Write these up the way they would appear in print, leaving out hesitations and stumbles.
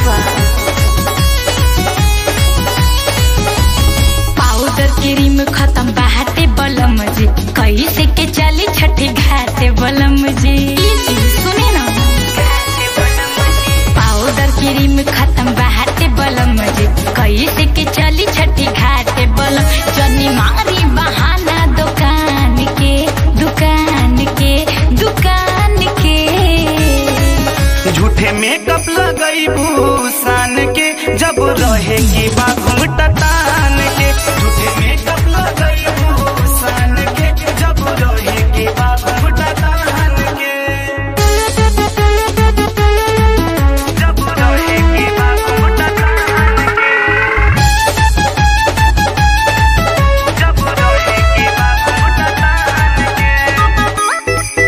देवा। Powder cream खत्म बाटे बलम जी, कैसे के चली छठी घाटे बलम जी। सुने ना, पाउडर क्रीम खत्म बाटे बलम जी, कैसे के चली छठी घाटे बलम। जनी मारी बहाना दुकान के दुकान के दुकान के। झूठे मेकअप लगई भूषण के, जब रहेगी घूंघटा तान के। झूठे मेकअप लगई भूषण के, जब रहेगी घूंघटा तान के। जब रहेगी घूंघटा तान के। जब रहेगी घूंघटा तान के।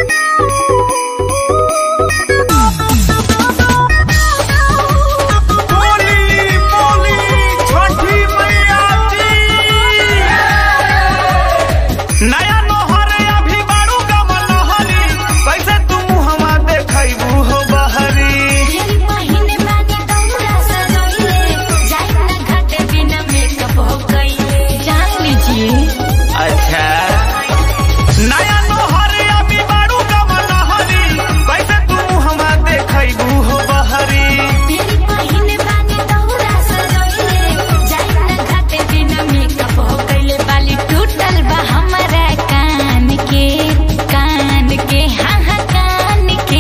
नया नोहर अभी बारू गमन लहरी, कैसे तुम हवा देखबू हो बहरी। महीने बानी दौरा सजोइले, जाई ना घाटे बिना मेकअप हो गईले। जान लीजिए। अच्छा, नया नोहर अभी बारू गमन लहरी, कैसे तुम हवा देखबू हो बहरी। महीने बानी दौरा सजोइले, जाई ना घाटे बिना मेकअप हो गईले। बाली टूटल बा हमारा कान के हाँ हाँ कान के।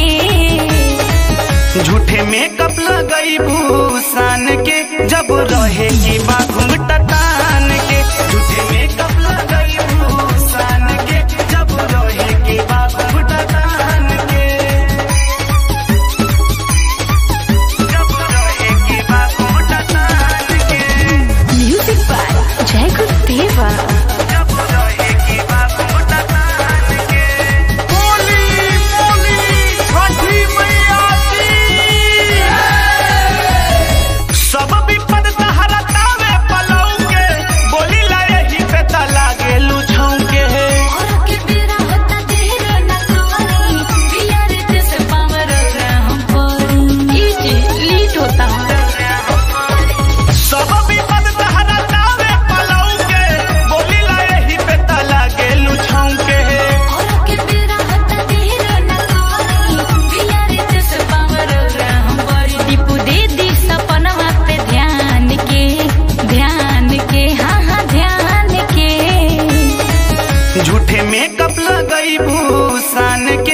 झूठे मेकअप लगई भूषण के, जब रहेगी घूंघटा तान के। झूठे मेकअप लगई भूषण के, जब रहेगी घूंघटा तान के। जब रहेगी घूंघटा तान के। म्यूजिक बाय जय गुरुदेवा। जब रहेगी घूंघटा तान के। बोली बोली छठी मैया की। सब विपद तहरा तावे पलौ के, बोली ला यही पे त लागे लुझाऊ के। और के बेरा होता देर न करी, पियर जैसे पावर हम पर लीट होता। सब विपद तहरा तावे पलौ के, बोली ला यही पे त लागे लुझाऊ के। और के बेरा होता देर न करी, पियर जैसे पावर हम पर। दीपू दे दी सपनवा पे ध्यान के हाँ हाँ ध्यान के। झूठे मेकअप लगई भूषण